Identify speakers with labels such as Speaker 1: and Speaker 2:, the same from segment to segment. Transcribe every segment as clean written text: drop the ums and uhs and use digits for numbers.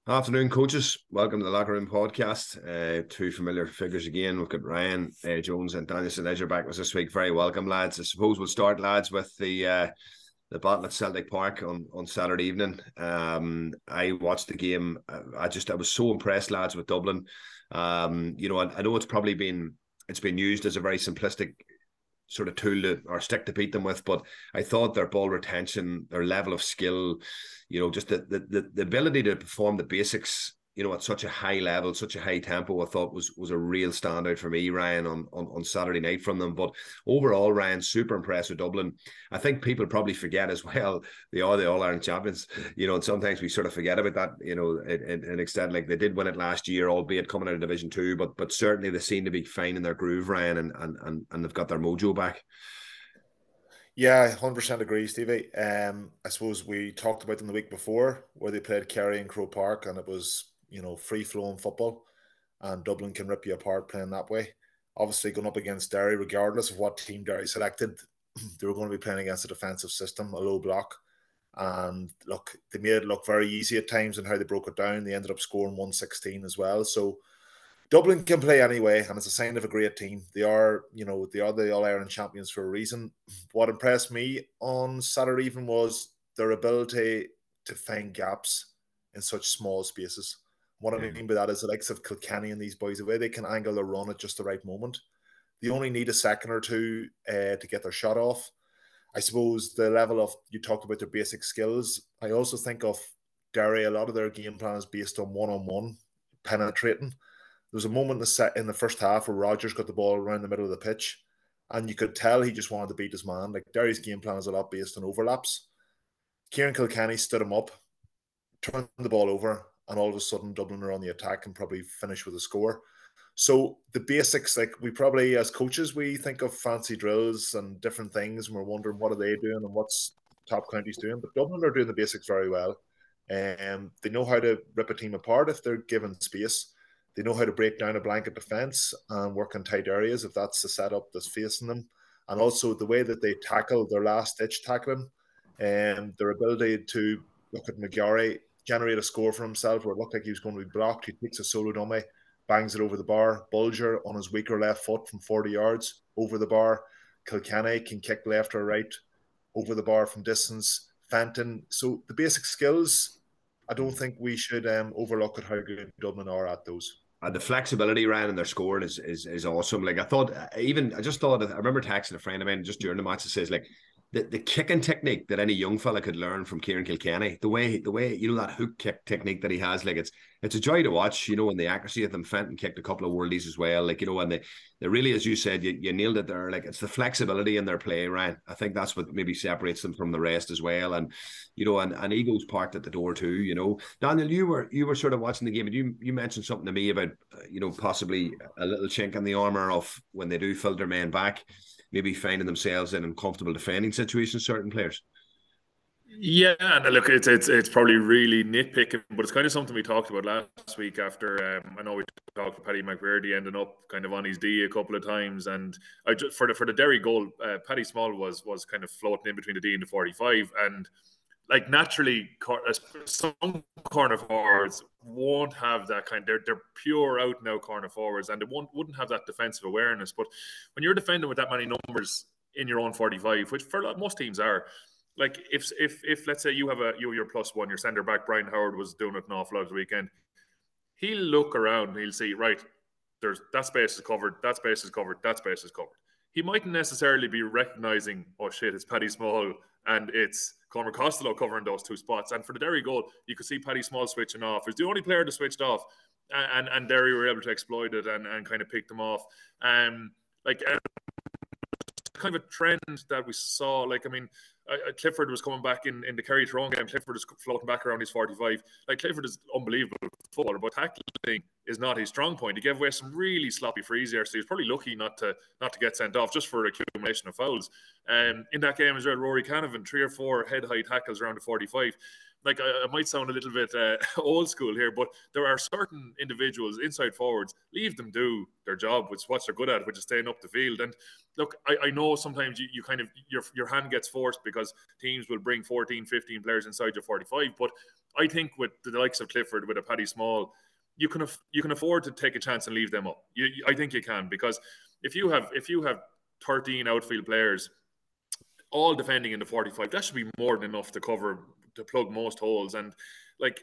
Speaker 1: Afternoon, coaches. Welcome to the Locker Room Podcast. Two familiar figures again. We've got Ryan Jones and Daniel St. Ledger back with us this week. Very welcome, lads. I suppose we'll start, lads, with the battle at Celtic Park on Saturday evening. I watched the game. I was so impressed, lads, with Dublin. I know it's been used as a very simplistic sort of tool or stick to beat them with. But I thought their ball retention, their level of skill, just the ability to perform the basics, at such a high level, such a high tempo, I thought was a real standout for me, Ryan, on Saturday night from them. But overall, Ryan, super impressed with Dublin. I think people probably forget as well they are the All Ireland champions, and sometimes we sort of forget about that, in an extent. Like they did win it last year, albeit coming out of Division Two, but certainly they seem to be finding their groove, Ryan, and they've got their mojo back.
Speaker 2: Yeah, 100% agree, Stevie. I suppose we talked about them the week before where they played Kerry and Crow Park and it was, free flowing football and Dublin can rip you apart playing that way. Obviously, going up against Derry, regardless of what team Derry selected, they were going to be playing against a defensive system, a low block. And look, they made it look very easy at times and how they broke it down. They ended up scoring 116 as well. So Dublin can play anyway, and it's a sign of a great team. They are the All Ireland champions for a reason. What impressed me on Saturday evening was their ability to find gaps in such small spaces. What I
Speaker 1: Yeah.
Speaker 2: mean by that is the likes of Kilkenny and these boys, the way they can angle their run at just the right moment. They only need a second or two to get their shot off. I suppose the level of, you talked about their basic skills. I also think of Derry, a lot of their game plan is based on one penetrating. There was a moment in the first half where Rogers got the ball around the middle of the pitch, and you could tell he just wanted to beat his man. Like Derry's game plan is a lot based on overlaps. Kieran Kilkenny stood him up, turned the ball over, and all of a sudden Dublin are on the attack and probably finish with a score. So the basics, like we probably as coaches, we think of fancy drills and different things, and we're wondering what are they doing and what's top counties doing. But Dublin are doing the basics very well. They know how to rip a team apart if they're given space. They know how to break down a blanket defence and work in tight areas if that's the setup that's facing them. And also the way that they tackle their last ditch tackling and their ability to look at McGarry, generate a score for himself where it looked like he was going to be blocked. He takes a solo dummy, bangs it over the bar. Bulger on his weaker left foot from 40 yards over the bar. Kilkenny can kick left or right over the bar from distance. Fenton. So the basic skills, I don't think we should overlook at how good Dublin are at those.
Speaker 1: The flexibility, Ryan, in their scoring is awesome. Like I just thought, I remember texting a friend of mine just during the match that says like the kicking technique that any young fella could learn from Kieran Kilkenny, the way that hook kick technique that he has, like it's a joy to watch, and the accuracy of them. Fenton kicked a couple of worldies as well, like and they really, as you said, you nailed it there. Like it's the flexibility in their play, Ryan. I think that's what maybe separates them from the rest as well. And and egos parked at the door too. Daniel, you were sort of watching the game, and you mentioned something to me about possibly a little chink in the armor of when they do filter men back, maybe finding themselves in uncomfortable defending situations. Certain players.
Speaker 3: Yeah, and look, it's probably really nitpicking, but it's kind of something we talked about last week. After I know we talked about Paddy McVerdy ending up kind of on his D a couple of times, and for the Derry goal, Paddy Small was kind of floating in between the D and the 45, and like naturally, some corner forwards won't have that kind. They're pure out now corner forwards, and they wouldn't have that defensive awareness. But when you're defending with that many numbers in your own 45, which for most teams are, like if let's say you have your plus one, your centre back Brian Howard was doing it an awful lot of the weekend. He'll look around and he'll see, right, there's that space is covered, that space is covered, that space is covered. He mightn't necessarily be recognizing, oh shit, it's Paddy Small and it's Conor Costello covering those two spots. And for the Derry goal, you could see Paddy Small switching off. He's the only player that switched off, and Derry were able to exploit it and kind of pick them off. Like kind of a trend that we saw. Like, I mean, Clifford was coming back in the Kerry Tyrone game. Clifford is floating back around his 45. Like, Clifford is unbelievable footballer, but tackling is not his strong point. He gave away some really sloppy frees there, so he was probably lucky not to get sent off just for accumulation of fouls. In that game as well, Rory Canavan, 3 or 4 head-high tackles around the 45. Like, I might sound a little bit old school here, but there are certain individuals, inside forwards, leave them do their job, which is what they're good at, which is staying up the field. And look, I know sometimes you kind of, your hand gets forced because teams will bring 14, 15 players inside your 45, but I think with the likes of Clifford, with a Paddy Small, you can afford to take a chance and leave them up. I think you can, because if you have 13 outfield players all defending in the 45, that should be more than enough to plug most holes. And like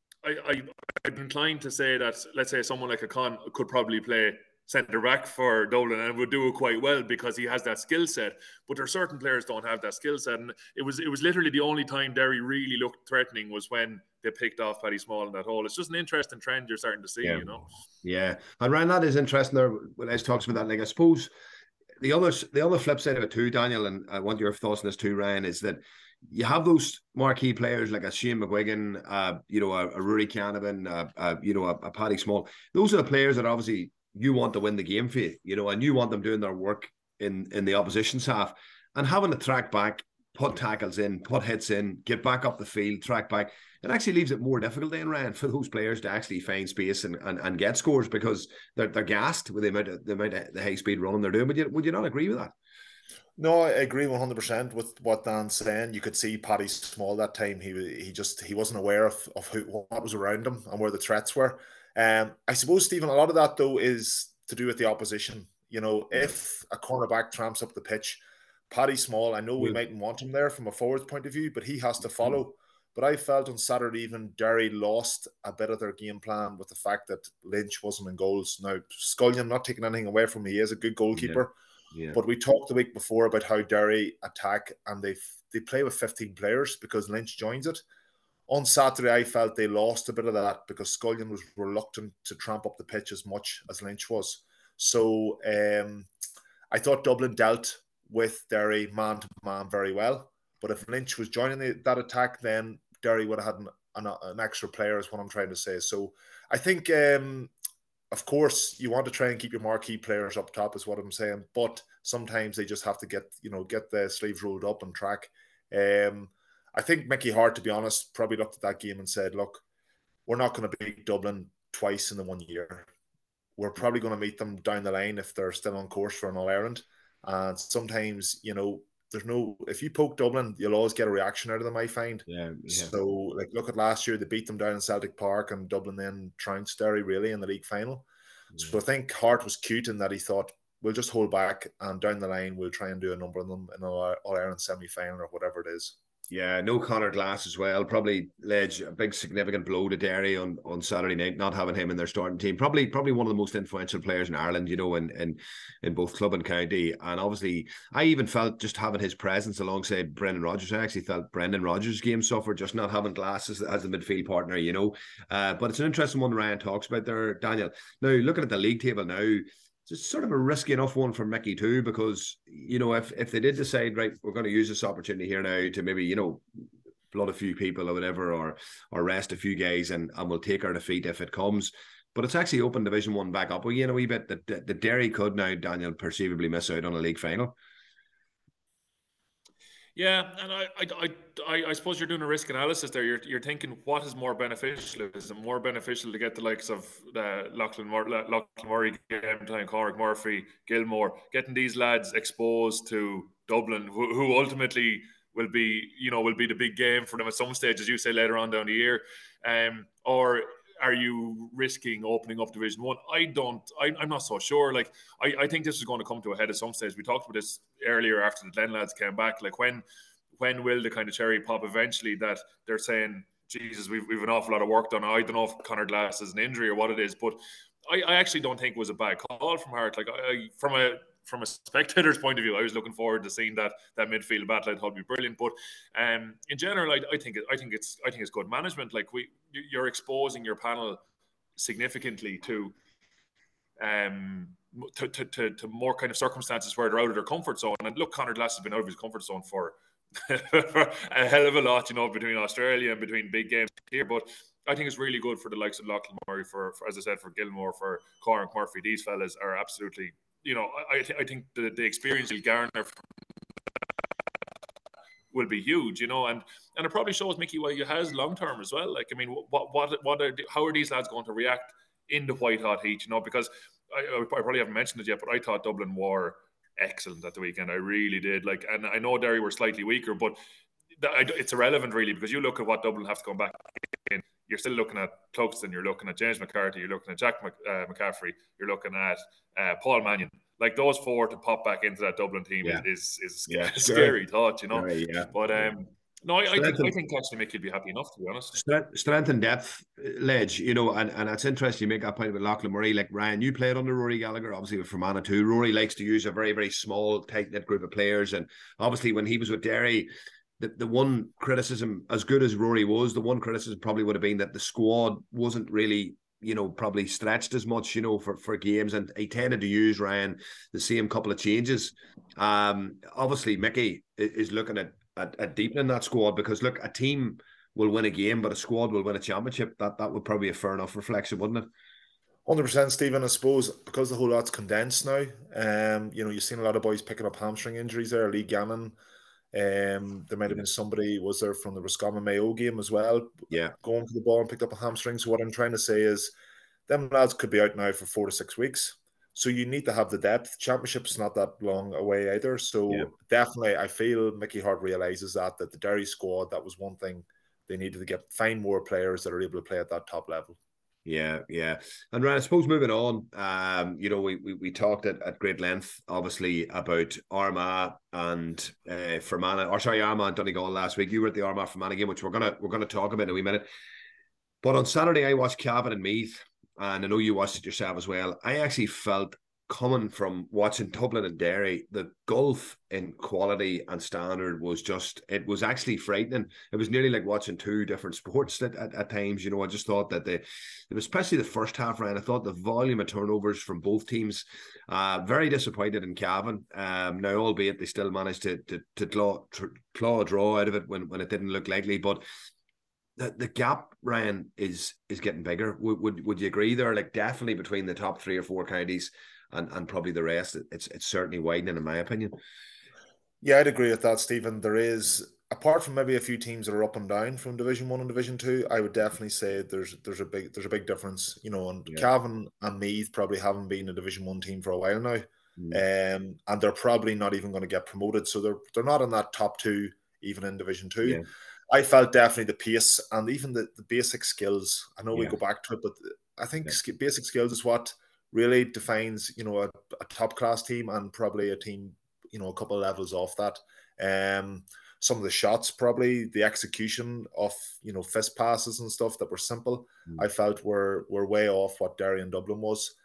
Speaker 3: I'm inclined to say that, let's say someone like a Con could probably play centre back for Dublin and would do it quite well because he has that skill set. But there are certain players don't have that skill set, and it was literally the only time Derry really looked threatening was when they picked off Paddy Small in that hole. It's just an interesting trend you're starting to see,
Speaker 1: Yeah.
Speaker 3: you know.
Speaker 1: Yeah, and Ryan, that is interesting there when Les talks about that. Like, I suppose the other flip side of it too, Daniel, and I want your thoughts on this too, Ryan, is that you have those marquee players like a Shane McGuigan, a Rory Canavan, a Paddy Small. Those are the players that obviously you want to win the game for you, and you want them doing their work in the opposition's half, and having to track back, put tackles in, put hits in, get back up the field, track back. It actually leaves it more difficult then, Ryan, for those players to actually find space and get scores, because they're gassed with the amount of the high speed running they're doing. Would you not agree with that?
Speaker 2: No, I agree 100% with what Dan's saying. You could see Paddy Small that time. He wasn't aware of what was around him and where the threats were. I suppose, Stephen, a lot of that though is to do with the opposition. If a cornerback tramps up the pitch, Paddy Small, I know we mightn't want him there from a forward's point of view, but he has to follow. But I felt on Saturday evening, Derry lost a bit of their game plan with the fact that Lynch wasn't in goals. Now, Scullion, not taking anything away from him, he is a good goalkeeper.
Speaker 1: Yeah.
Speaker 2: But we talked the week before about how Derry attack and they play with 15 players because Lynch joins it. On Saturday, I felt they lost a bit of that because Scullion was reluctant to tramp up the pitch as much as Lynch was. So I thought Dublin dealt with Derry man-to-man very well. But if Lynch was joining that attack, then Derry would have had an extra player, is what I'm trying to say. So I think, of course, you want to try and keep your marquee players up top, is what I'm saying. But sometimes they just have to get the sleeves rolled up and track. I think Mickey Hart, to be honest, probably looked at that game and said, look, we're not going to beat Dublin twice in the 1 year. We're probably going to meet them down the line if they're still on course for an All-Ireland. And sometimes, if you poke Dublin, you'll always get a reaction out of them, I find.
Speaker 1: Yeah.
Speaker 2: So, look at last year, they beat them down in Celtic Park, and Dublin then trounced Derry, really, in the league final. Yeah. So I think Hart was cute in that he thought, we'll just hold back, and down the line, we'll try and do a number on them in an All-Ireland semi-final or whatever it is.
Speaker 1: Yeah, no Conor Glass as well. Probably led a big significant blow to Derry on Saturday night, not having him in their starting team. Probably one of the most influential players in Ireland, in both club and county. And obviously, I even felt just having his presence alongside Brendan Rodgers. I actually felt Brendan Rodgers' game suffered just not having Glass as the midfield partner, But it's an interesting one Ryan talks about there, Daniel. Now, looking at the league table now, it's sort of a risky enough one for Mickey too, because if they did decide, right, we're going to use this opportunity here now to maybe blood a few people or whatever, or rest a few guys, and we'll take our defeat if it comes. But it's actually opened Division 1 back up again a wee bit. That the Derry could now, Daniel, perceivably miss out on a league final.
Speaker 3: Yeah, and I suppose you're doing a risk analysis there. You're thinking, what is more beneficial? Is it more beneficial to get the likes of Lachlan Murray, Cormac Murphy, Gilmore, getting these lads exposed to Dublin, who ultimately will be the big game for them at some stage, as you say, later on down the year, or are you risking opening up Division 1? I'm not so sure. I think this is going to come to a head at some stage. We talked about this earlier after the Glen lads came back. When will the kind of cherry pop eventually that they're saying, Jesus, we've an awful lot of work done. I don't know if Conor Glass is an injury or what it is, but I actually don't think it was a bad call from Hart. From a spectator's point of view, I was looking forward to seeing that midfield battle. I thought it'd be brilliant. But in general, I think it's good management. You're exposing your panel significantly to more kind of circumstances where they're out of their comfort zone. And look, Conor Glass has been out of his comfort zone for a hell of a lot, between Australia and between big games here. But I think it's really good for the likes of Lachlan Murray, for as I said, for Gilmore, for Cormac Murphy. These fellas are absolutely. I think the experience he'll garner will be huge, and it probably shows Mickey why he has long term as well. How are these lads going to react in the white hot heat? Because I probably haven't mentioned it yet, but I thought Dublin were excellent at the weekend. I really did. And I know Derry were slightly weaker, but it's irrelevant really, because you look at what Dublin have to come back in. You're still looking at Cluxton, you're looking at James McCarthy, you're looking at Jack McCaffrey, you're looking at Paul Mannion. Like those four to pop back into that Dublin team is a scary thought, you know.
Speaker 1: Very, yeah.
Speaker 3: But no, I think actually Mickey would be happy enough, to be honest.
Speaker 1: Strength and depth, Ledge, you know, and it's interesting you make that point about Lachlan Murray. Like Ryan, you played under Rory Gallagher, obviously with Fermanagh too. Rory likes to use a very, very small, tight-knit group of players. And obviously when he was with Derry, the one criticism, as good as Rory was, the one criticism probably would have been that the squad wasn't really, you know, probably stretched as much, you know, for games. And he tended to use, Ryan, the same couple of changes. Obviously Mickey is looking at deepening that squad, because look, a team will win a game, but a squad will win a championship. That would probably be a fair enough reflection, wouldn't it?
Speaker 2: 100%, Stephen. I suppose because the whole lot's condensed now, you know, you've seen a lot of boys picking up hamstring injuries there. Lee Gannon, there might have been somebody, was there, from the Roscommon Mayo game as well, going for the ball and picked up a hamstring. So what I'm trying to say is them lads could be out now for 4 to 6 weeks. So you need to have the depth. Championship's not that long away either. So definitely, I feel Mickey Hart realises that the Derry squad, that was one thing they needed to find more players that are able to play at that top level.
Speaker 1: Yeah. And Ryan, I suppose moving on, you know, we talked at great length, obviously, about Armagh and Fermanagh, Armagh and Donegal last week. You were at the Armagh Fermanagh game, which we're gonna talk about in a wee minute. But on Saturday, I watched Cavan and Meath, and I know you watched it yourself as well. I actually felt, coming from watching Dublin and Derry, the gulf in quality and standard was it was actually frightening. It was nearly like watching two different sports at times. You know, I just thought that it was, especially the first half, Ryan, I thought the volume of turnovers from both teams, very disappointed in Cavan. Now, albeit they still managed to claw a draw out of it when it didn't look likely, but the gap, Ryan, is getting bigger. Would you agree there? Like, definitely between the top 3 or 4 counties and probably the rest, it's certainly widening, in my opinion.
Speaker 2: Yeah, I'd agree with that, Stephen. There is, apart from maybe a few teams that are up and down from Division 1 and Division 2, I would definitely say there's a big difference. You know, and Cavan and Meath probably haven't been a Division 1 team for a while now. And they're probably not even going to get promoted. So they're not in that top 2 even in Division 2. Yeah. I felt definitely the pace and even the basic skills. I know we go back to it, but I think basic skills is what really defines, you know, a top class team, and probably a team, you know, a couple of levels off that. Some of the shots, probably the execution of, you know, fist passes and stuff that were simple, I felt were way off what Derry and Dublin was.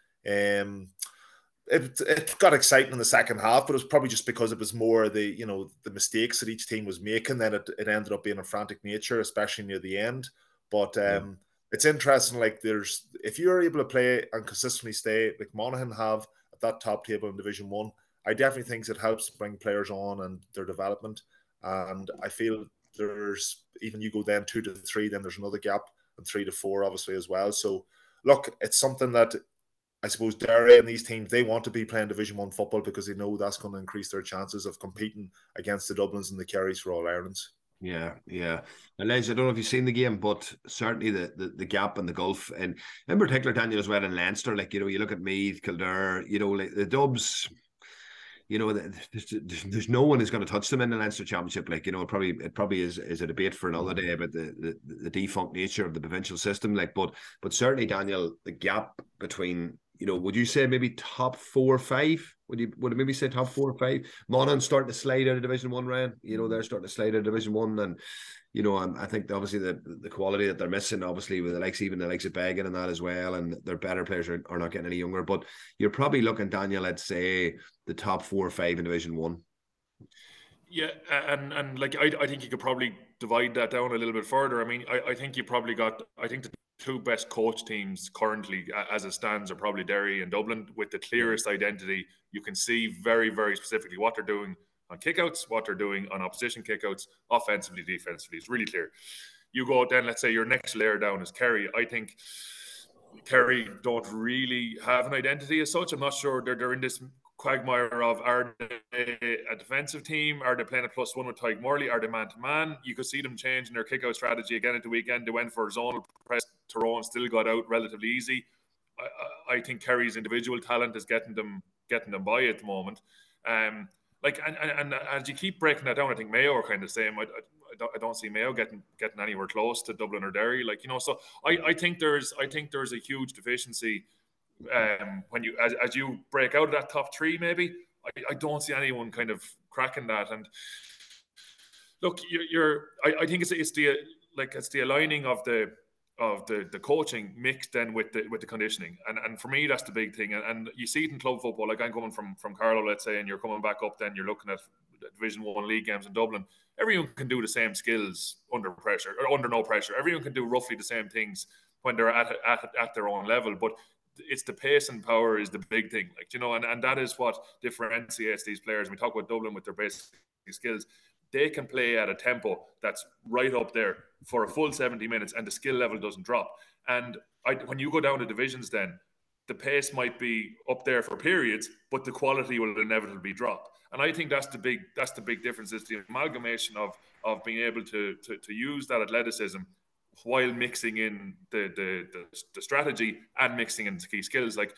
Speaker 2: It got exciting in the second half, but it was probably just because it was more the mistakes that each team was making. Then it ended up being a frantic nature, especially near the end. But it's interesting. Like, if you're able to play and consistently stay, like Monaghan have at that top table in Division 1, I definitely think it helps bring players on and their development. And I feel there's, even you go then 2 to 3, then there's another gap, and 3 to 4 obviously as well. So look, it's something that I suppose Derry and these teams, they want to be playing Division 1 football because they know that's going to increase their chances of competing against the Dublins and the Kerrys for All-Irelands.
Speaker 1: Yeah. And Les, I don't know if you've seen the game, but certainly the gap and the gulf, and in particular, Daniel, as well, in Leinster, like, you know, you look at Meath, Kildare, you know, like the Dubs, you know, there's no one who's going to touch them in the Leinster Championship. Like, you know, it probably is a debate for another day about the defunct nature of the provincial system. Like, but certainly, Daniel, the gap between, you know, would you say maybe top 4 or 5? Would it maybe say top 4 or 5? Monaghan starting to slide out of Division 1, Ryan. You know, they're starting to slide out of Division 1, and you know, I think obviously the quality that they're missing, obviously with the likes of Beggan and that as well, and their better players are not getting any younger. But you're probably looking, Daniel, I'd say the top 4 or 5 in Division 1.
Speaker 3: Yeah, and like I think you could probably divide that down a little bit further. I mean, I think you probably got, I think the 2 best coach teams currently as it stands are probably Derry and Dublin, with the clearest identity. You can see very, very specifically what they're doing on kickouts, what they're doing on opposition kickouts, offensively, defensively. It's really clear. You go then, let's say your next layer down is Kerry. I think Kerry don't really have an identity as such. I'm not sure they're in this quagmire of, are they a defensive team? Are they playing a +1 with Tyke Morley? Are they man-to-man? You could see them changing their kick-out strategy again at the weekend. They went for zonal press. Tyrone still got out relatively easy. I think Kerry's individual talent is getting them by at the moment. And as you keep breaking that down, I think Mayo are kind of the same. I don't see Mayo getting anywhere close to Dublin or Derry. Like, you know, so I think there's a huge deficiency when you as you break out of that top three. Maybe I don't see anyone kind of cracking that. And look, I think it's the aligning of the coaching mixed then with the conditioning, and for me that's the big thing. And you see it in club football. Like, I'm coming from Carlow, let's say, and you're coming back up, then you're looking at Division 1 league games in Dublin. Everyone can do the same skills under pressure or under no pressure. Everyone can do roughly the same things when they're at their own level, but it's the pace and power is the big thing, like, you know, and that is what differentiates these players. We talk about Dublin with their basic skills. They can play at a tempo that's right up there for a full 70 minutes, and the skill level doesn't drop. And when you go down to divisions, then the pace might be up there for periods, but the quality will inevitably drop. And I think that's the big difference, is the amalgamation of being able to use that athleticism while mixing in the strategy and mixing in the key skills. Like,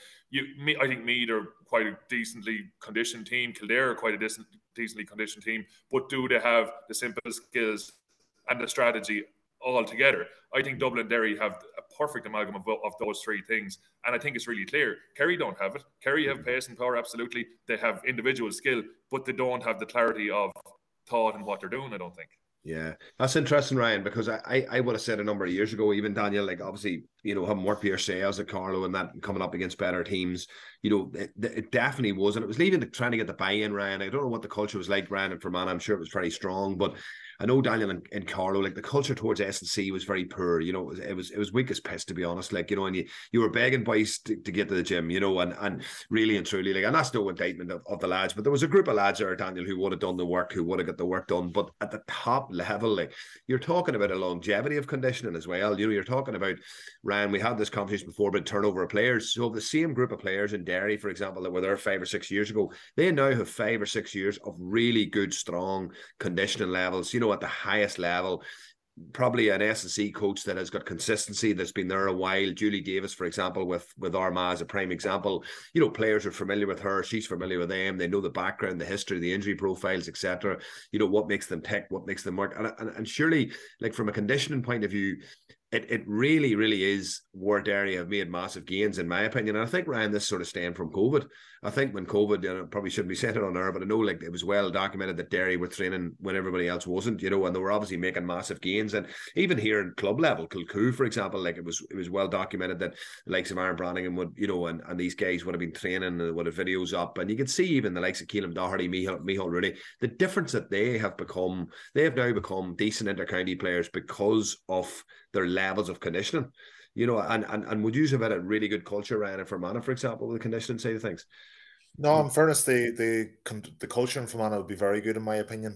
Speaker 3: I think Meath are quite a decently conditioned team. Kildare are quite a decently conditioned team, but do they have the simple skills and the strategy all together? I think Dublin and Derry have a perfect amalgam of those three things, and I think it's really clear. Kerry don't have it. Kerry have pace and power, absolutely. They have individual skill, but they don't have the clarity of thought in what they're doing, I don't think.
Speaker 1: Yeah, that's interesting, Ryan, because I would have said a number of years ago, even Daniel, like, obviously, you know, having worked for yourselves at Carlow and that, coming up against better teams, you know, it definitely was. And it was leaving trying to get the buy-in, Ryan. I don't know what the culture was like, Ryan, and Fermanagh. I'm sure it was pretty strong, but I know, Daniel, in Carlow, like, the culture towards S&C was very poor. You know, it was weak as piss, to be honest. Like, you know, and you were begging boys to get to the gym, you know, and really and truly, like, and that's no indictment of the lads, but there was a group of lads there, Daniel, who would have done the work, who would have got the work done. But at the top level, like, you're talking about a longevity of conditioning as well. You know, you're talking about, Ryan, we had this conversation before about turnover of players. So the same group of players in Derry, for example, that were there 5 or 6 years ago, they now have 5 or 6 years of really good, strong conditioning levels, you know, at the highest level. Probably an S&C coach that has got consistency, that's been there a while. Julie Davis, for example, with Armagh as a prime example. You know, players are familiar with her. She's familiar with them. They know the background, the history, the injury profiles, etc. You know, what makes them tick, what makes them work. And surely, like, from a conditioning point of view, it really, really is where Derry have made massive gains, in my opinion. And I think, Ryan, this sort of stemmed from COVID. I think when COVID, you know, probably shouldn't be saying it on air, but I know, like, it was well documented that Derry were training when everybody else wasn't, you know, and they were obviously making massive gains. And even here in club level, Kilcoo, for example, like, it was well documented that the likes of Aaron Brannigan would, you know, and these guys would have been training and would have videos up. And you can see even the likes of Keelan Doherty, Michael Rooney, the difference that they have become. They have now become decent inter-county players because of their levels of conditioning, you know, and would you have had a really good culture, Ryan, and Fermanagh, for example, with the conditioning side of things?
Speaker 2: No, in fairness, the culture in Fermanagh would be very good, in my opinion.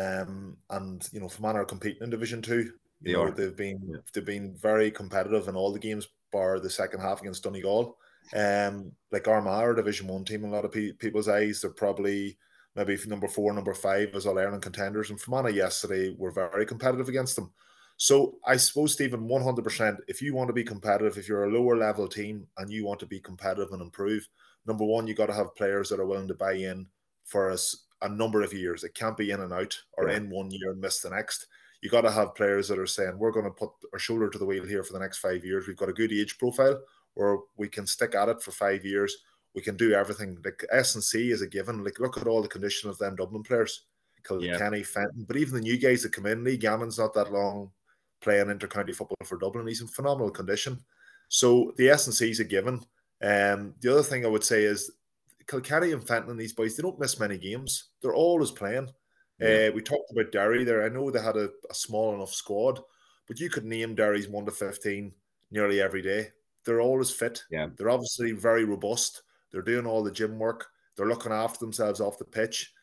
Speaker 2: And you know, Fermanagh are competing in Division 2. They've been very competitive in all the games, bar the second half against Donegal. Like, Armagh are a Division 1 team in a lot of people's eyes. They're probably maybe number 4, number 5 as All-Ireland contenders. And Fermanagh yesterday were very competitive against them. So I suppose, Stephen, 100%, if you want to be competitive, if you're a lower level team and you want to be competitive and improve, number one, you got to have players that are willing to buy in for a number of years. It can't be in and out, or in 1 year and miss the next. You got to have players that are saying, we're going to put our shoulder to the wheel here for the next 5 years. We've got a good age profile where we can stick at it for 5 years. We can do everything. Like, S&C is a given. Like, look at all the condition of them Dublin players. Kilkenny, Fenton. But even the new guys that come in, Lee Gannon's not that long playing inter-county football for Dublin. He's in phenomenal condition. So the S&C is a given. The other thing I would say is Kilkenny and Fenton and these boys, they don't miss many games. They're always playing. We talked about Derry there. I know they had a small enough squad, but you could name Derry's 1 to 15 nearly every day. They're always fit.
Speaker 1: Yeah.
Speaker 2: They're obviously very robust. They're doing all the gym work. They're looking after themselves off the pitch.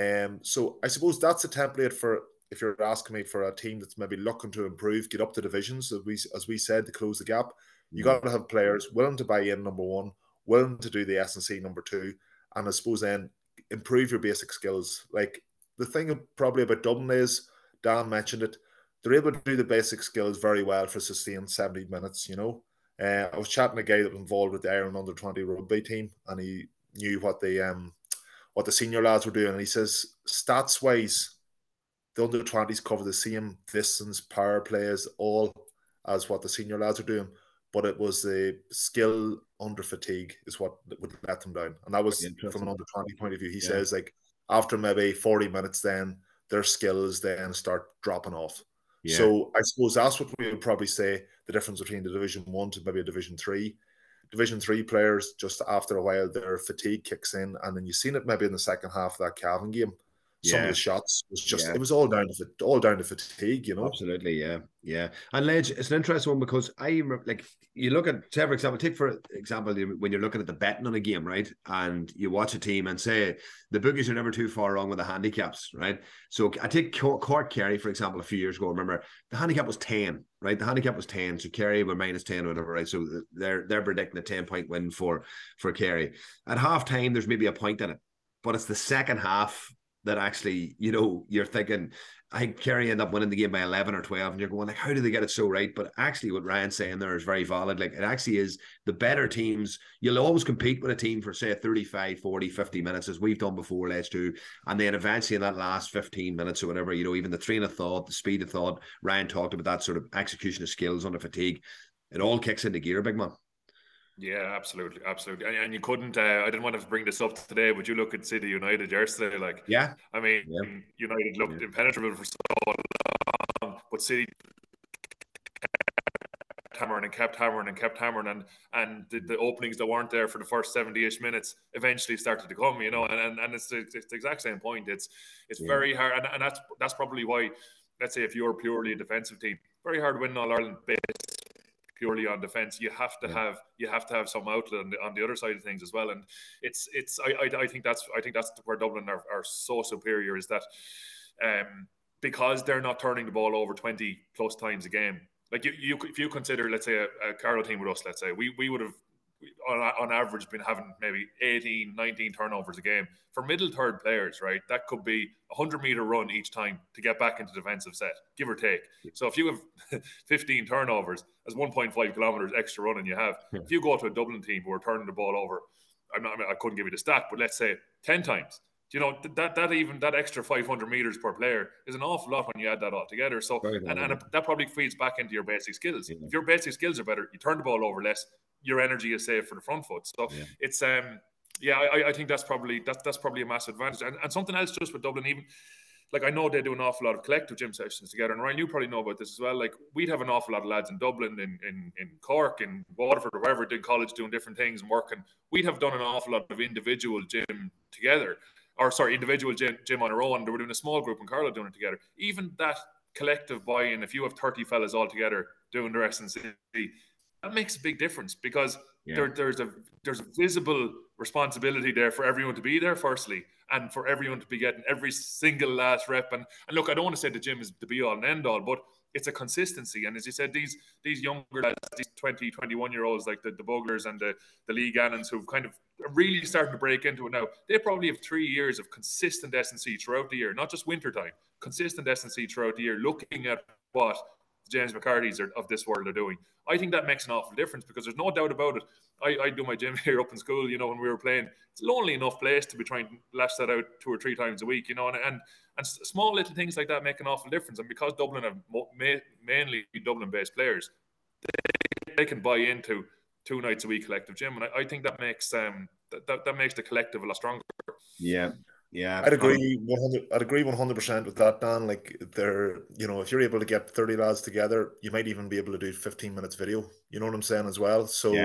Speaker 2: So I suppose that's a template for, if you're asking me, for a team that's maybe looking to improve, get up to divisions, as we said, to close the gap. You got to have players willing to buy in, number one, willing to do the S&C, number two, and I suppose then improve your basic skills. Like, the thing probably about Dublin is, Dan mentioned it, they're able to do the basic skills very well for sustained 70 minutes, you know. I was chatting to a guy that was involved with the Ireland under-20 rugby team, and he knew what the senior lads were doing, and he says, stats-wise, the under-20s cover the same distance, power plays, all as what the senior lads are doing. But it was the skill under fatigue is what would let them down. And that was from an under-20 point of view. He says, like, after maybe 40 minutes, then their skills then start dropping off. Yeah. So I suppose that's what we would probably say the difference between the Division 1 to maybe a Division 3. Division 3 players, just after a while, their fatigue kicks in, and then you've seen it maybe in the second half of that Cavan game. Some of the shots was just it was all down to fatigue, you know.
Speaker 1: Absolutely, yeah. And Ledge, it's an interesting one because I remember, like, you look at, say for example, when you're looking at the betting on a game, right, and you watch a team and say the bookies are never too far wrong with the handicaps, right? So I take Cork Kerry, for example, a few years ago. Remember, the handicap was 10, right? The handicap was 10, so Kerry were -10 or whatever, right? So they're predicting a 10-point win for Kerry. At half time, there's maybe a point in it, but it's the second half that actually, you know, you're thinking, I think Kerry end up winning the game by 11 or 12, and you're going, like, how do they get it so right? But actually what Ryan's saying there is very valid. Like, it actually is the better teams. You'll always compete with a team for, say, 35, 40, 50 minutes, as we've done before, let's do. And then eventually in that last 15 minutes or whatever, you know, even the train of thought, the speed of thought, Ryan talked about that sort of execution of skills under fatigue. It all kicks into gear, big man.
Speaker 3: Yeah, absolutely. And you couldn't, I didn't want to bring this up today, but you look at City United yesterday, like, I mean, United looked impenetrable for so long, but City kept hammering, and the openings that weren't there for the first 70-ish minutes eventually started to come, you know, and it's the exact same point. It's very hard, and that's probably why, let's say, if you're purely a defensive team, very hard winning All-Ireland based purely on defense. You have to have some outlet on the other side of things as well. And I think that's where Dublin are so superior, is that because they're not turning the ball over 20 plus times a game. Like, if you consider, let's say, a Carlow team with us, let's say, we would have on average been having maybe 18, 19 turnovers a game. For middle third players, right, that could be a 100-meter run each time to get back into defensive set, give or take. So if you have 15 turnovers, that's 1.5 kilometers extra running you have. If you go to a Dublin team who are turning the ball over, I couldn't give you the stat, but let's say 10 times, you know, that extra 500 meters per player is an awful lot when you add that all together. So and that probably feeds back into your basic skills. If your basic skills are better, you turn the ball over less, your energy is saved for the front foot. So it's I think that's probably a massive advantage. And something else just with Dublin, even, like, I know they do an awful lot of collective gym sessions together, and Ryan, you probably know about this as well. Like, we'd have an awful lot of lads in Dublin, in Cork, in Waterford, or wherever, in college, doing different things and working. We'd have done an awful lot of individual gym together, individual gym on our own. They were doing a small group in Carlow doing it together. Even that collective buy-in, if you have 30 fellas all together doing the S&C, that makes a big difference, because there's a visible responsibility there for everyone to be there, firstly, and for everyone to be getting every single last rep. And look, I don't want to say the gym is the be all and end all, but it's a consistency. And as you said, these younger lads, these 20, 21-year-olds, like the Buglers and the Lee Gannons, who've kind of really starting to break into it now, they probably have 3 years of consistent S&C throughout the year, not just wintertime, consistent S&C throughout the year, looking at what James McCarthy's of this world are doing. I think that makes an awful difference, because there's no doubt about it. I do my gym here up in school, you know, when we were playing. It's a lonely enough place to be trying to lash that out 2 or 3 times a week, you know, and small little things like that make an awful difference. And because Dublin have mainly Dublin-based players, they can buy into 2 nights a week collective gym, and I think that makes that makes the collective a lot stronger.
Speaker 1: Yeah,
Speaker 2: I'd agree 100% with that, Dan. Like, you know, if you're able to get 30 lads together, you might even be able to do 15 minutes video. You know what I'm saying, as well. So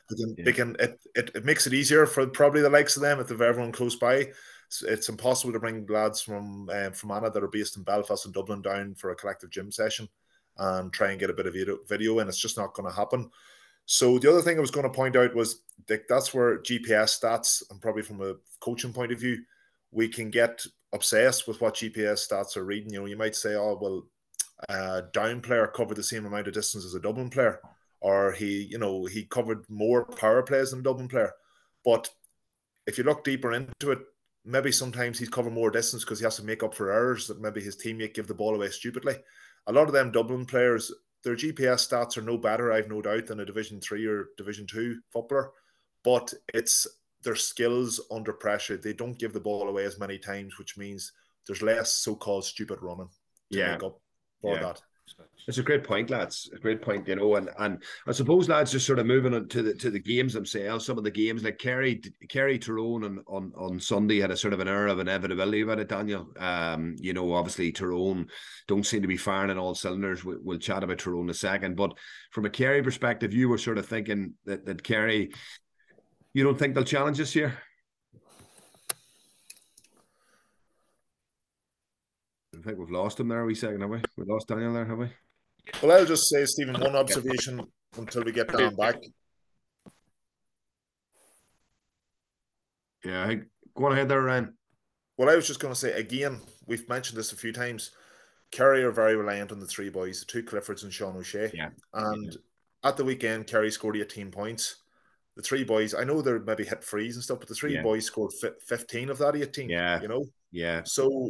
Speaker 2: it makes it easier for probably the likes of them if they've everyone close by. It's impossible to bring lads from Anna that are based in Belfast and Dublin down for a collective gym session and try and get a bit of video, and it's just not going to happen. So the other thing I was going to point out was that's where GPS stats, and probably from a coaching point of view, we can get obsessed with what GPS stats are reading. You know, you might say, oh, well, Down player covered the same amount of distance as a Dublin player, or he covered more power plays than a Dublin player. But if you look deeper into it, maybe sometimes he's covered more distance because he has to make up for errors that maybe his teammate give the ball away stupidly. A lot of them Dublin players, their GPS stats are no better, I've no doubt, than a Division 3 or Division 2 footballer. But it's their skills under pressure. They don't give the ball away as many times, which means there's less so-called stupid running. to make up for that.
Speaker 1: It's a great point, lads. A great point, and I suppose, lads, just sort of moving on to the games themselves. Some of the games like Kerry Tyrone on Sunday had a sort of an air of inevitability about it, Daniel. Obviously Tyrone don't seem to be firing on all cylinders. We'll chat about Tyrone in a second, but from a Kerry perspective, you were sort of thinking that Kerry, you don't think they'll challenge this year? I think we've lost him there a wee second, have we? We lost Daniel there, have we?
Speaker 2: Well, I'll just say, Stephen, one observation until we get Dan back.
Speaker 1: Yeah, go on ahead there, Ryan.
Speaker 2: Well, I was just going to say, again, we've mentioned this a few times. Kerry are very reliant on the three boys, the two Cliffords and Sean O'Shea.
Speaker 1: Yeah.
Speaker 2: And at the weekend, Kerry scored 18 points. The three boys, I know they're maybe hit frees and stuff, but the three boys scored 15 of that 18.
Speaker 1: Yeah.
Speaker 2: Yeah. So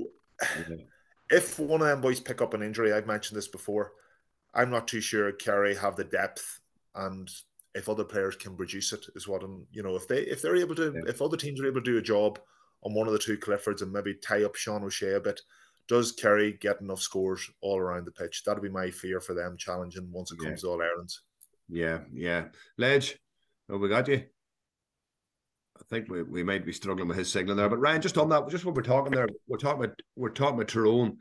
Speaker 2: if one of them boys pick up an injury, I've mentioned this before, I'm not too sure Kerry have the depth, and if other players can produce it, is what I'm. If they're able to, if other teams are able to do a job on one of the two Cliffords and maybe tie up Sean O'Shea a bit, does Kerry get enough scores all around the pitch? That'd be my fear for them challenging once it comes to All Irelands.
Speaker 1: Yeah. Ledge, have we got you? I think we might be struggling with his signal there, but Ryan, just on that, just what we're talking there, we're talking about Tyrone.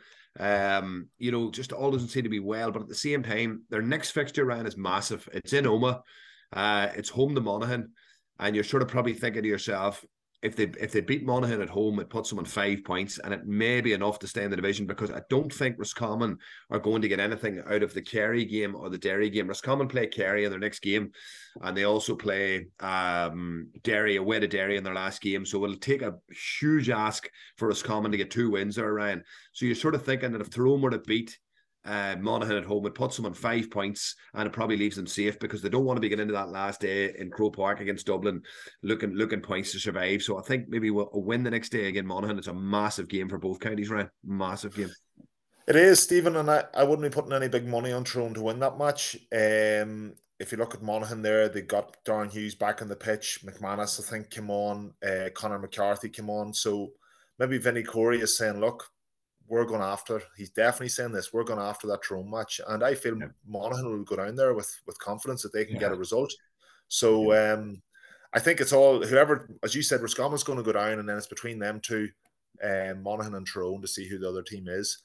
Speaker 1: Just all doesn't seem to be well, but at the same time, their next fixture, Ryan, is massive. It's in Omagh, it's home to Monaghan, and you're sort of probably thinking to yourself, if they beat Monaghan at home, it puts them on 5 points, and it may be enough to stay in the division, because I don't think Roscommon are going to get anything out of the Kerry game or the Derry game. Roscommon play Kerry in their next game, and they also play Derry away to Derry in their last game. So it'll take a huge ask for Roscommon to get 2 wins there, Ryan. So you're sort of thinking that if Tyrone were to beat Monaghan at home, it puts them on 5 points, and it probably leaves them safe, because they don't want to be getting into that last day in Croke Park against Dublin looking points to survive. So I think maybe we'll win the next day again Monaghan. It's a massive game for both counties, Ryan. Massive game.
Speaker 2: It is, Stephen, and I wouldn't be putting any big money on Tyrone to win that match. If you look at Monaghan there, they got Darren Hughes back on the pitch. McManus, I think, came on. Conor McCarthy came on. So maybe Vinnie Corey is saying, look, we're going after. He's definitely saying this. We're going after that Tyrone match, and I feel Monaghan will go down there with confidence that they can get a result. So I think it's all whoever, as you said, Roscommon's going to go down, and then it's between them two, Monaghan and Tyrone, to see who the other team is.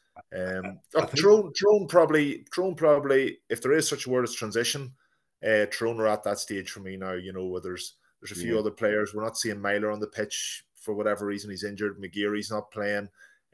Speaker 2: Tyrone probably, if there is such a word as transition, Tyrone are at that stage for me now. Where there's a few other players. We're not seeing Myler on the pitch for whatever reason. He's injured. McGeary's not playing.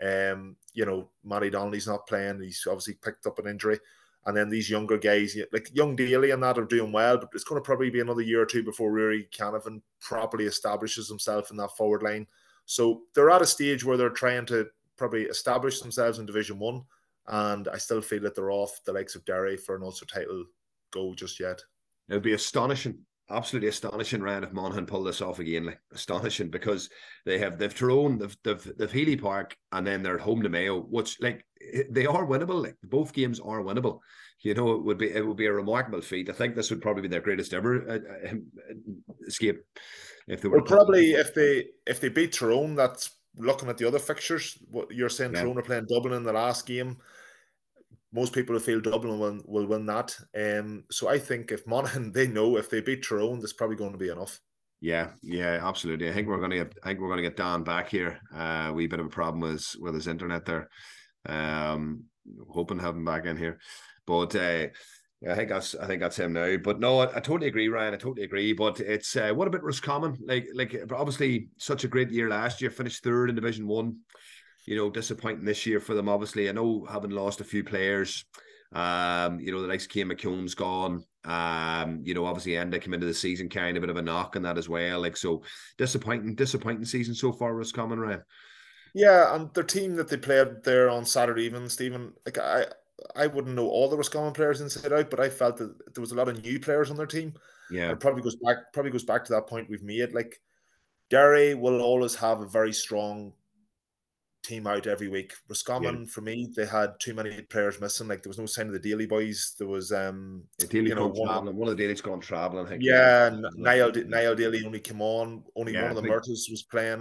Speaker 2: Matty Donnelly's not playing. He's obviously picked up an injury. And then these younger guys, like young Daly and that, are doing well, but it's going to probably be another year or two before Rory Canavan properly establishes himself in that forward line. So they're at a stage where they're trying to probably establish themselves in Division 1, and I still feel that they're off the likes of Derry for an Ulster title go just yet.
Speaker 1: It would be astonishing. Absolutely astonishing, Ryan, if Monaghan pull this off again. Like, astonishing, because they've Tyrone, they've Healy Park, and then they're at home to Mayo, which, like, they are winnable. Like, both games are winnable. It would be a remarkable feat. I think this would probably be their greatest ever escape if they were.
Speaker 2: Well, probably if they beat Tyrone. That's looking at the other fixtures. What you're saying, Tyrone are playing Dublin in the last game. Most people feel Dublin will win that. So I think if Monaghan, they know if they beat Tyrone, there's probably going to be enough. Yeah,
Speaker 1: absolutely. I think we're going to get Dan back here. Wee bit of a problem with his internet there. Hoping to have him back in here, but I think that's him now. But no, I totally agree, Ryan. I totally agree. But it's what about Roscommon? Like obviously such a great year last year, finished 3rd in Division 1. Disappointing this year for them, obviously. I know, having lost a few players, the likes of Cian McKeown's gone. Obviously Enda came into the season carrying a bit of a knock on that as well. Like, so disappointing season so far, Roscommon, Ryan.
Speaker 2: Yeah, and their team that they played there on Saturday evening, Stephen, like I wouldn't know all the Roscommon players inside out, but I felt that there was a lot of new players on their team.
Speaker 1: Yeah.
Speaker 2: It probably goes back to that point we've made. Like, Derry will always have a very strong team out every week. Roscommon, for me, they had too many players missing. Like, there was no sign of the Daly boys. There was
Speaker 1: one of the Daly's gone travelling, I think.
Speaker 2: Yeah, Niall Daly only came on. Only one of the Murtals was playing.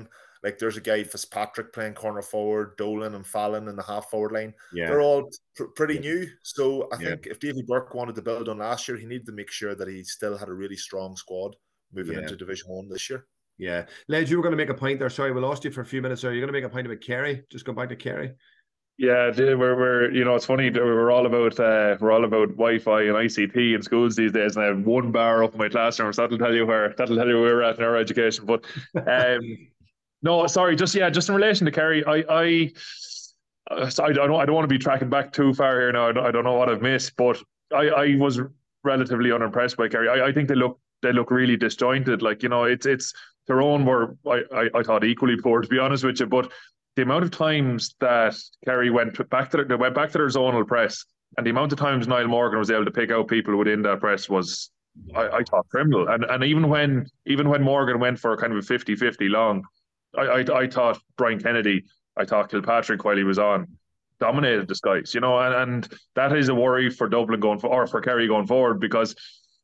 Speaker 2: Like there's a guy, Fitzpatrick, playing corner forward, Dolan and Fallon in the half forward line.
Speaker 1: Yeah.
Speaker 2: They're all pretty new. So I
Speaker 1: Yeah.
Speaker 2: think if Davy Burke wanted to build on last year, he needed to make sure that he still had a really strong squad moving into Division 1 this year.
Speaker 1: Yeah. Les, you were going to make a point there. Sorry, we lost you for a few minutes there. You're going to make a point about Kerry. Just go back to Kerry.
Speaker 3: Yeah, we're it's funny. We're all about Wi-Fi and ICT in schools these days, and I have one bar up in my classroom, so that'll tell you where we're at in our education. But no, sorry, just in relation to Kerry, I don't want to be tracking back too far here now. I don't know what I've missed, but I was relatively unimpressed by Kerry. I think they look really disjointed. Like, it's their own were I thought equally poor, to be honest with you, but the amount of times that Kerry went back to their zonal press, and the amount of times Niall Morgan was able to pick out people within that press was, I thought, criminal. And even when Morgan went for kind of a 50-50 long, I thought Brian Kennedy, I thought Kilpatrick while he was on, dominated the skies, and that is a worry for Dublin or for Kerry going forward, because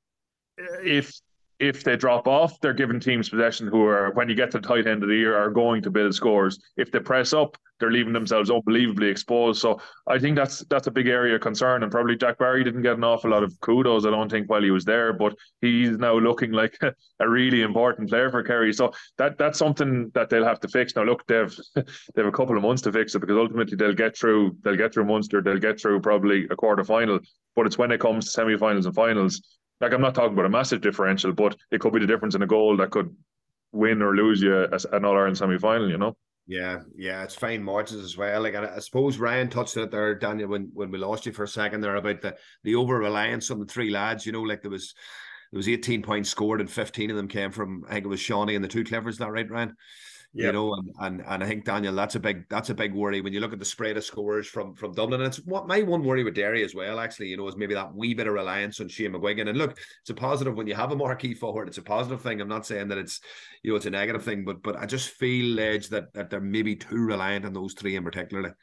Speaker 3: if they drop off, they're giving teams possession who are, when you get to the tight end of the year, are going to build scores. If they press up, they're leaving themselves unbelievably exposed. So I think that's a big area of concern, and probably Jack Barry didn't get an awful lot of kudos, I don't think, while he was there, but he's now looking like a really important player for Kerry. So that's something that they'll have to fix. Now look, they've a couple of months to fix it, because ultimately they'll get through Munster, they'll get through probably a quarter final, but it's when it comes to semi-finals and finals. Like, I'm not talking about a massive differential, but it could be the difference in a goal that could win or lose you an All-Ireland semi-final,
Speaker 1: Yeah, it's fine margins as well. Like, I suppose Ryan touched on it there, Daniel, when we lost you for a second there, about the over-reliance on the three lads. Like there was 18 points scored and 15 of them came from, I think it was Shawnee and the two Cliffords. Is that right, Ryan? Yep. And I think, Daniel, that's a big worry when you look at the spread of scores from Dublin. And it's what my one worry with Derry as well, actually, is maybe that wee bit of reliance on Shane McGuigan. And look, it's a positive when you have a marquee forward. It's a positive thing. I'm not saying that it's it's a negative thing, but I just feel, Ledge, that they're maybe too reliant on those three in particular.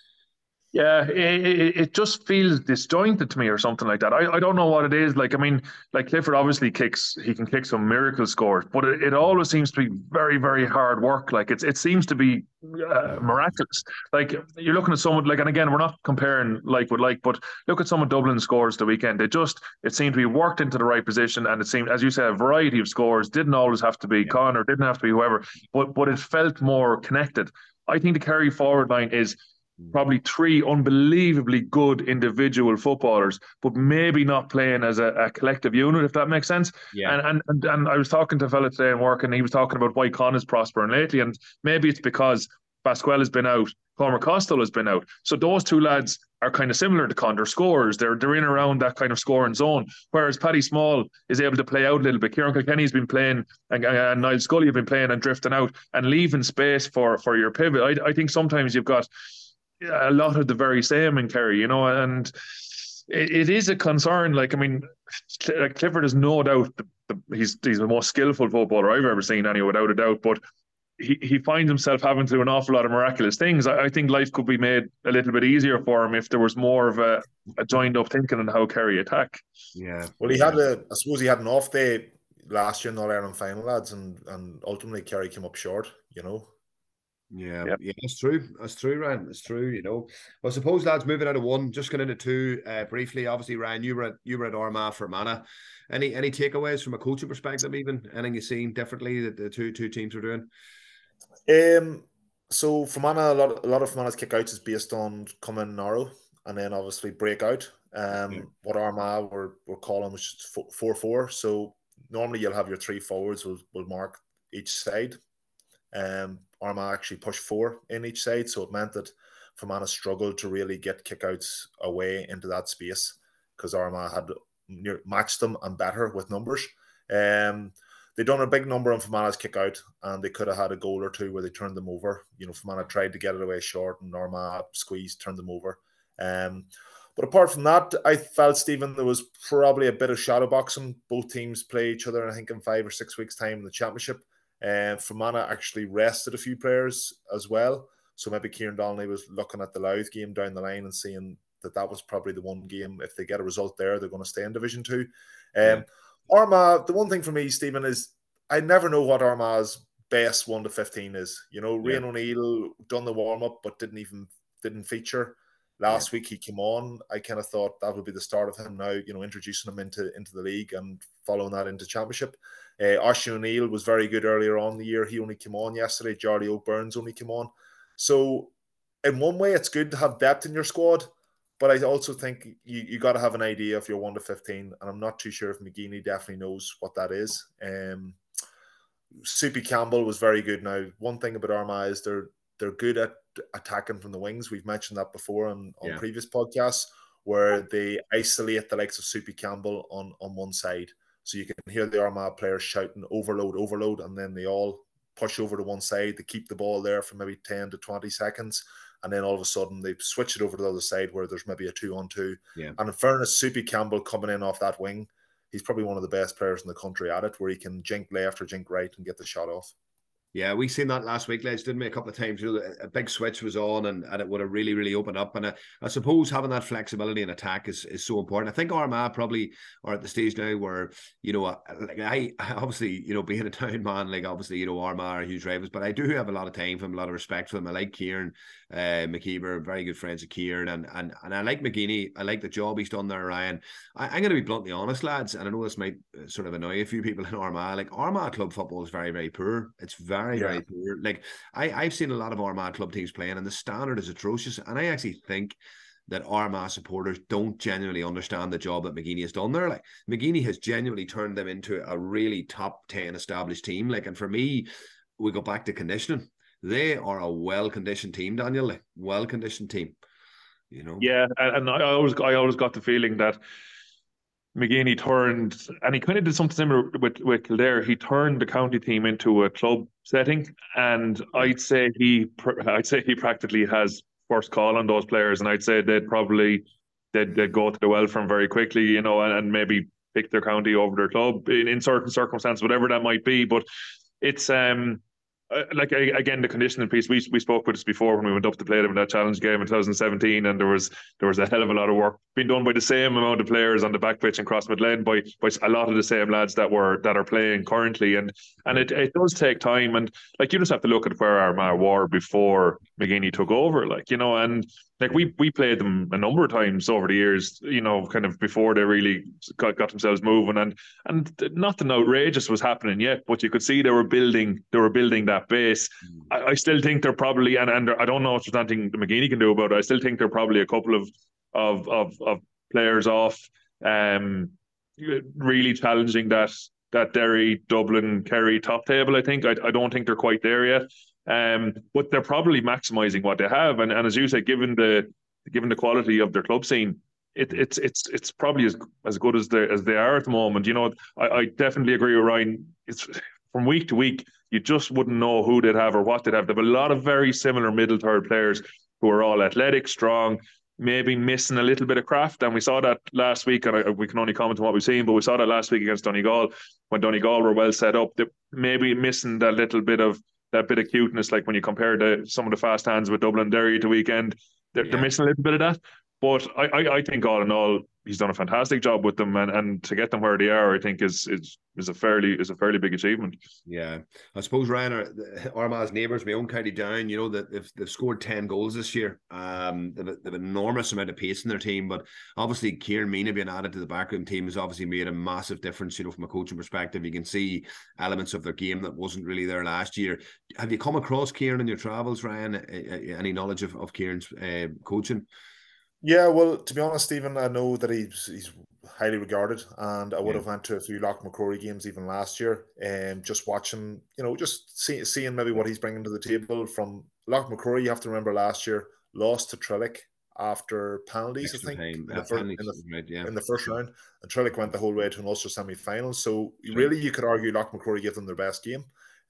Speaker 3: Yeah, it just feels disjointed to me or something like that. I don't know what it is. Like, I mean, like Clifford obviously he can kick some miracle scores, but it always seems to be very, very hard work. Like it seems to be miraculous. Like you're looking at someone like, and again, we're not comparing like with like, but look at some of Dublin's scores the weekend. It seemed to be worked into the right position, and it seemed, as you said, a variety of scores. Didn't always have to be Connor, didn't have to be whoever, but it felt more connected. I think the Kerry forward line is probably three unbelievably good individual footballers, but maybe not playing as a collective unit, if that makes sense. Yeah. And I was talking to a fella today in work, and he was talking about why Con is prospering lately, and maybe it's because Pasquale has been out, Cormac Costello has been out. So those two lads are kind of similar to Con. They're scorers. They're in around that kind of scoring zone. Whereas Paddy Small is able to play out a little bit. Kieran Kilkenny's been playing, and Niall Scully have been playing and drifting out and leaving space for your pivot. I think sometimes you've got a lot of the very same in Kerry, and it is a concern. Like, I mean, Clifford is no doubt he's the most skillful footballer I've ever seen, anyway, without a doubt. But he finds himself having to do an awful lot of miraculous things. I think life could be made a little bit easier for him if there was more of a joined up thinking on how Kerry attack.
Speaker 2: Yeah. Well, I suppose he had an off day last year in the All-Ireland final, lads, and ultimately Kerry came up short,
Speaker 1: Yeah, that's true. That's true, Ryan. It's true, Well, I suppose, lads, moving out of one, just going into two briefly. Obviously, Ryan, you were at Armagh for Fermanagh. Any takeaways from a coaching perspective, even anything you've seen differently that the two teams are doing?
Speaker 2: So Fermanagh, a lot of Fermanagh's kick-outs is based on coming narrow and then obviously break out. What Armagh were calling was just 4-4. So normally you'll have your three forwards will mark each side. Armagh actually pushed 4 in each side, so it meant that Fermanagh struggled to really get kickouts away into that space because Armagh had matched them and better with numbers. They'd done a big number on Fermanagh's kick-out, and they could have had a goal or two where they turned them over. Fermanagh tried to get it away short, and Armagh squeezed, turned them over. But apart from that, I felt, Stephen, there was probably a bit of shadow boxing. Both teams play each other, I think, in 5 or 6 weeks' time in the championship. Fermanagh actually rested a few players as well. So maybe Kieran Donnelly was looking at the Louth game down the line and seeing that was probably the one game. If they get a result there, they're going to stay in Division 2. Armagh, the one thing for me, Stephen, is I never know what Armagh's best 1 to 15 is. You know,
Speaker 1: Yeah.
Speaker 2: Rian O'Neill done the warm up, but didn't feature. Last week he came on. I kind of thought that would be the start of him now, you know, introducing him into the league and following that into championship. Oisin O'Neill was very good earlier on in the year. He only came on yesterday. Charlie O'Byrne's only came on. So in one way, it's good to have depth in your squad, but I also think you got to have an idea if you're 1 to 15, and I'm not too sure if McGeeney definitely knows what that is. Soupy Campbell was very good. Now, one thing about Armagh is they're good at attacking from the wings. We've mentioned that before on previous podcasts, where they isolate the likes of Soupy Campbell on one side. So you can hear the Armagh players shouting overload, overload, and then they all push over to one side. They keep the ball there for maybe 10 to 20 seconds. And then all of a sudden they switch it over to the other side where there's maybe a 2-on-2.
Speaker 1: Yeah.
Speaker 2: And in fairness, Soupy Campbell coming in off that wing, he's probably one of the best players in the country at it, where he can jink left or jink right and get the shot off.
Speaker 1: Yeah, we seen that last week, lads, didn't we? A couple of times, you know, a big switch was on and it would have really, really opened up. And I suppose having that flexibility in attack is so important. I think Armagh probably are at the stage now where, you know, like I obviously, you know, being a town man, like obviously, you know, Armagh are huge rivals, but I do have a lot of time for him, a lot of respect for him. I like Kieran McKeever, very good friends of Kieran, and I like McGeeney. I like the job he's done there, Ryan. I'm going to be bluntly honest, lads, and I know this might sort of annoy a few people in Armagh. Like Armagh club football is very, very poor. It's very poor. Like I've seen a lot of Armagh club teams playing, and the standard is atrocious. And I actually think that Armagh supporters don't genuinely understand the job that McGeeney has done there. Like McGeeney has genuinely turned them into a really top 10 established team. Like, and for me, we go back to conditioning. They are a well-conditioned team, Daniel. Like, well-conditioned team. You know.
Speaker 3: Yeah, and I always got the feeling that McGeeney turned, and he kind of did something similar with Kildare. He turned the county team into a club setting, and I'd say he practically has first call on those players, and I'd say they'd go to the well from very quickly, you know, and maybe pick their county over their club in certain circumstances, whatever that might be. But it's like again, the conditioning piece. We spoke with this before when we went up to play them in that challenge game in 2017, and there was a hell of a lot of work being done by the same amount of players on the back pitch in Crossmaglen by a lot of the same lads that are playing currently, and it does take time, and like you just have to look at where Armagh were before McGeeney took over, like, you know, and like we played them a number of times over the years, you know, kind of before they really got themselves moving, and nothing outrageous was happening yet, but you could see they were building that base. I still think they're probably, and I don't know if there's anything McGeeney can do about it. I still think they're probably a couple of players off, really challenging that Derry, Dublin, Kerry top table. I think I don't think they're quite there yet. But they're probably maximising what they have, and as you say, given the quality of their club scene, it's probably as good as they are at the moment. You know, I definitely agree with Ryan. It's from week to week, you just wouldn't know who they'd have or what they'd have. They have a lot of very similar middle third players who are all athletic, strong, maybe missing a little bit of craft, and we saw that last week. And we can only comment on what we've seen, but we saw that last week against Donegal when Donegal were well set up. They maybe missing that bit of cuteness, like when you compare some of the fast hands with Dublin Derry the weekend, they're missing a little bit of that. But I think all in all, he's done a fantastic job with them, and to get them where they are, I think is a fairly big achievement.
Speaker 1: Yeah, I suppose Ryan, Armagh's neighbours, my own County Down, you know, that they've scored 10 goals this year. They've an enormous amount of pace in their team, but obviously Kieran Meena being added to the backroom team has obviously made a massive difference. You know, from a coaching perspective, you can see elements of their game that wasn't really there last year. Have you come across Kieran in your travels, Ryan? Any knowledge of Kieran's coaching?
Speaker 2: Yeah, well, to be honest, Stephen, I know that he's highly regarded, and I would have went to a few Loch McCrory games even last year, and just watching, you know, just seeing maybe what he's bringing to the table. From Loch McCrory, you have to remember last year lost to Trillick after penalties,
Speaker 1: Extra
Speaker 2: I think,
Speaker 1: time.
Speaker 2: in the first round, and Trillick went the whole way to an Ulster semi-final. So really, you could argue Loch McCrory gave them their best game.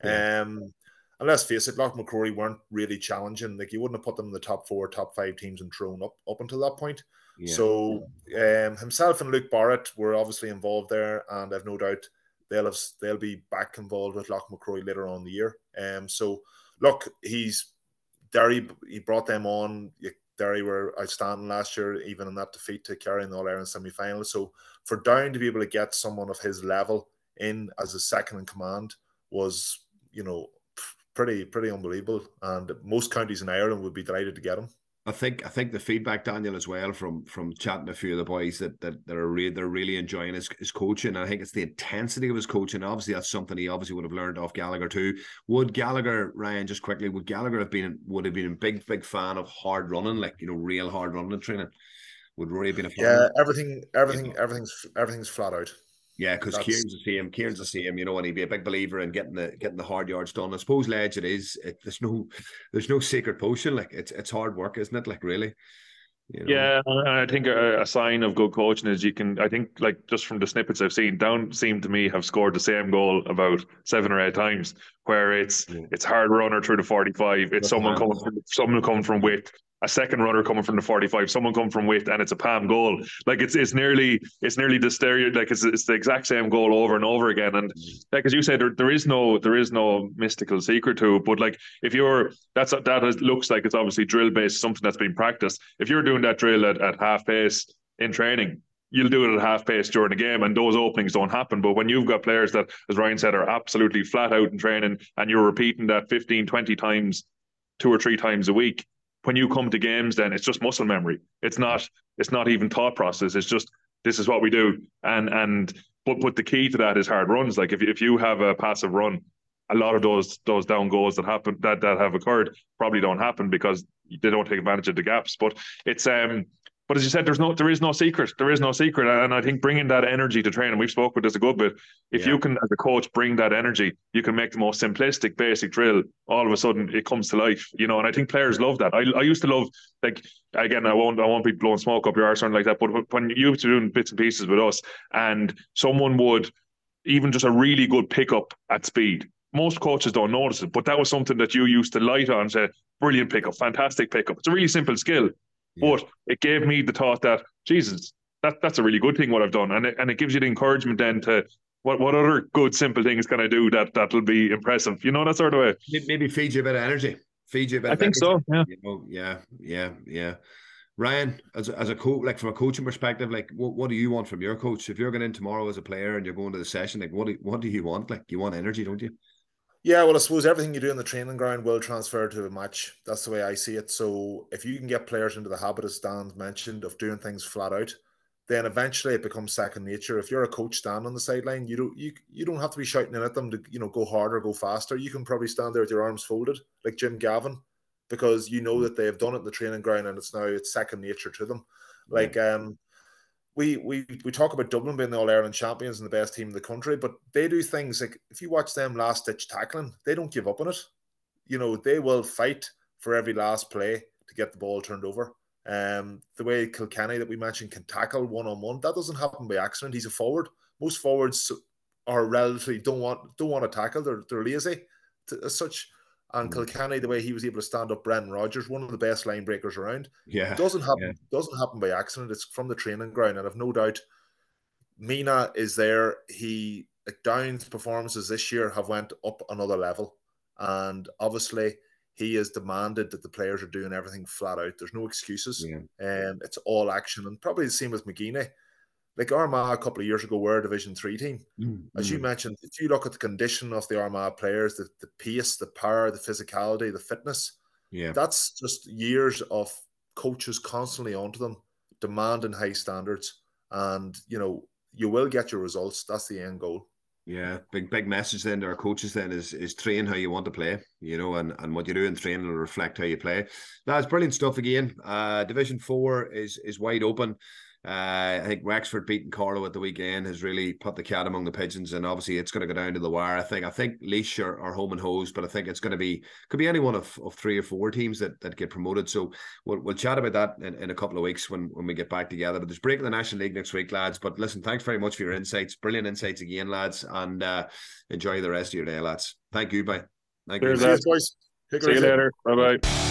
Speaker 2: And let's face it, Loch McCrory weren't really challenging. Like, you wouldn't have put them in the top 4, top 5 teams and thrown up until that point. Yeah. So himself and Luke Barrett were obviously involved there, and I've no doubt they'll be back involved with Loch McCrory later on in the year. So look, Derry, he brought them on. Derry were outstanding last year, even in that defeat to Kerry in the All-Ireland semi-final. So for Down to be able to get someone of his level in as a second in command was, you know, pretty unbelievable. And most counties in Ireland would be delighted to get him.
Speaker 1: I think the feedback, Daniel, as well from chatting to a few of the boys that they're really enjoying his coaching. And I think it's the intensity of his coaching. Obviously, that's something he obviously would have learned off Gallagher too. Would Gallagher, Ryan, just quickly, would Gallagher have been a big fan of hard running, like real hard running training? Would Rory have been a fan?
Speaker 2: Yeah, everything's flat out.
Speaker 1: Yeah, because Kieran's the same. And he'd be a big believer in getting the hard yards done. I suppose, Ledge, there's no secret potion. Like it's hard work, isn't it? Like really.
Speaker 3: Yeah, and I think a sign of good coaching is I think like just from the snippets I've seen, Down seem to me have scored the same goal about 7 or 8 times, where it's hard runner through the 45, it's someone coming from width, a second runner coming from the 45, someone coming from width, and it's a palm goal. Like it's nearly the stereo, like it's the exact same goal over and over again. And like as you said, there is no mystical secret to it. But like if looks like it's obviously drill based, something that's been practiced. If you're doing that drill at half pace in training, you'll do it at half pace during the game, and those openings don't happen. But when you've got players that, as Ryan said, are absolutely flat out in training, and you're repeating that 15, 20 times, 2 or 3 times a week, when you come to games, then it's just muscle memory. It's not even thought process. It's just, this is what we do. But the key to that is hard runs. Like if you have a passive run, a lot of those down goals that happen that have occurred probably don't happen because they don't take advantage of the gaps. But it's but as you said, there is no secret. There is no secret. And I think bringing that energy to training, we've spoken about this a good bit. If you can, as a coach, bring that energy, you can make the most simplistic, basic drill. All of a sudden, it comes to life, And I think players love that. I used to love, like, again, I won't be blowing smoke up your arse or something like that. But when you were doing bits and pieces with us, and someone would, even just a really good pickup at speed, most coaches don't notice it, but that was something that you used to light on, say, brilliant pickup, fantastic pickup. It's a really simple skill. But it gave me the thought that, Jesus, that's a really good thing what I've done. And it gives you the encouragement then to, what other good, simple things can I do that'll be impressive? That sort of way.
Speaker 1: Maybe feed you a bit of energy.
Speaker 3: I think so,
Speaker 1: yeah. Yeah. Ryan, as a coach, like from a coaching perspective, like what do you want from your coach? If you're going in tomorrow as a player and you're going to the session, like what do you want? Like you want energy, don't you?
Speaker 2: Yeah, well, I suppose everything you do in the training ground will transfer to a match. That's the way I see it. So if you can get players into the habit, as Dan mentioned, of doing things flat out, then eventually it becomes second nature. If you're a coach standing on the sideline, you don't have to be shouting in at them to go harder, go faster. You can probably stand there with your arms folded, like Jim Gavin, because you know that they have done it in the training ground and it's second nature to them. Like we talk about Dublin being the All-Ireland champions and the best team in the country, but they do things like, if you watch them last-ditch tackling, they don't give up on it. They will fight for every last play to get the ball turned over. The way Kilkenny that we mentioned can tackle one-on-one, that doesn't happen by accident. He's a forward. Most forwards are relatively don't want to tackle. They're lazy as such. And Kilkenny, the way he was able to stand up Brendan Rodgers, one of the best line breakers around, doesn't happen by accident. It's from the training ground, and I've no doubt Mina is there. Down's performances this year have went up another level, and obviously he has demanded that the players are doing everything flat out. There's no excuses, it's all action, and probably the same with McGeeney. Like Armagh a couple of years ago were a Division 3 team. As you mentioned, if you look at the condition of the Armagh players, the pace, the power, the physicality, the fitness, that's just years of coaches constantly onto them, demanding high standards. And, you will get your results. That's the end goal.
Speaker 1: Yeah, big message then to our coaches then is train how you want to play, and what you do in training will reflect how you play. That's brilliant stuff again. Division 4 is wide open. I think Wexford beating Carlow at the weekend has really put the cat among the pigeons, and obviously it's going to go down to the wire. I think Laois are home and hose, but I think it's going to could be any one of 3 or 4 teams that get promoted. So we'll chat about that in a couple of weeks when we get back together. But there's break in the National League next week, lads. But listen, thanks very much for your insights. Brilliant insights again, lads, and enjoy the rest of your day, lads. Thank you, bye. Thank you.
Speaker 3: Cheers, boys. See you later. Bye bye.